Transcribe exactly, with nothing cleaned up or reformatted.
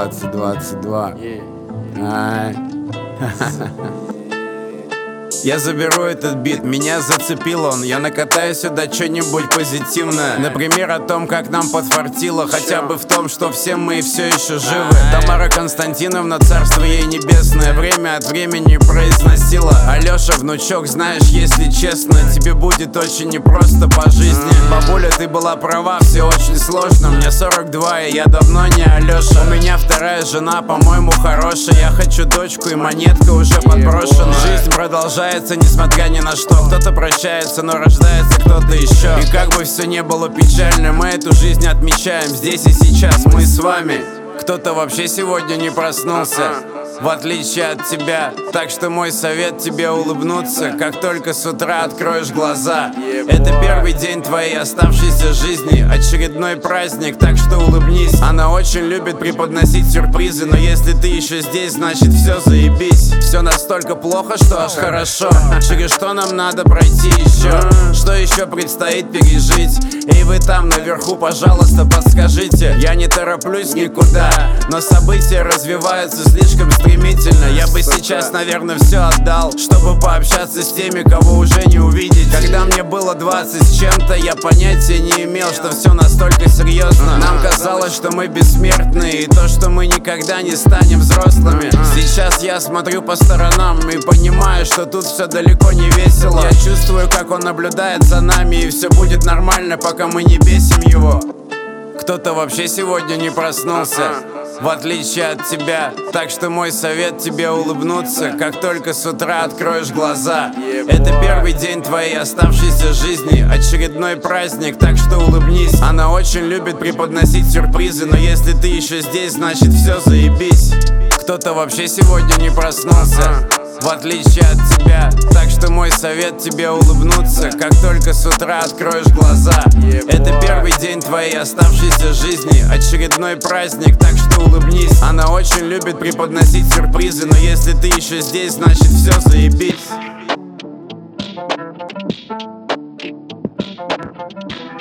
двадцать двадцать два. Ай. Я заберу этот бит, меня зацепил он. Я накатаю сюда что-нибудь позитивное. Например, о том, как нам подфартило. Хотя бы в том, что все мы все еще живы. Тамара Константиновна, царство ей небесное, время от времени произносила: Алёша, внучок, знаешь, если честно, тебе будет очень непросто по жизни. Бабуля, ты была права, все очень сложно. Мне сорок два, и я давно не Алёша. У меня вторая жена, по-моему, хорошая. Я хочу дочку, и монетка уже подброшена. Жизнь продолжается, несмотря ни на что. Кто-то прощается, но рождается кто-то еще. И как бы все не было печально, мы эту жизнь отмечаем здесь и сейчас, мы с вами. Кто-то вообще сегодня не проснулся, в отличие от тебя. Так что мой совет тебе улыбнуться, как только с утра откроешь глаза. Это первый день твоей оставшейся жизни, очередной праздник, так что улыбнись. Она очень любит преподносить сюрпризы, но если ты еще здесь, значит все заебись. Все настолько плохо, что аж хорошо. Через что нам надо пройти еще? Что еще предстоит пережить? И вы там наверху, пожалуйста, подскажите. Я не тороплюсь никуда, но события развиваются слишком стремительно. Я бы сейчас, наверное, все отдал, чтобы пообщаться с теми, кого уже не увидеть. Когда мне было двадцать с чем-то, я понятия не имел, что все настолько серьезно. Нам казалось, что мы бессмертные, и то, что мы никогда не станем взрослыми. Сейчас я смотрю по сторонам и понимаю, что тут все далеко не весело. Я чувствую, как он наблюдает за нами, и все будет нормально, пока мы не бесим его. Кто-то вообще сегодня не проснулся, в отличие от тебя. Так что мой совет тебе улыбнуться, как только с утра откроешь глаза. Это первый день твоей оставшейся жизни, очередной праздник, так что улыбнись. Она очень любит преподносить сюрпризы, но если ты еще здесь, значит все заебись. Кто-то вообще сегодня не проснулся, в отличие от тебя. Так что мой совет тебе улыбнуться, как только с утра откроешь глаза. Это первый день твоей оставшейся жизни, очередной праздник, так что улыбнись. Она очень любит преподносить сюрпризы, но если ты еще здесь, значит все заебись.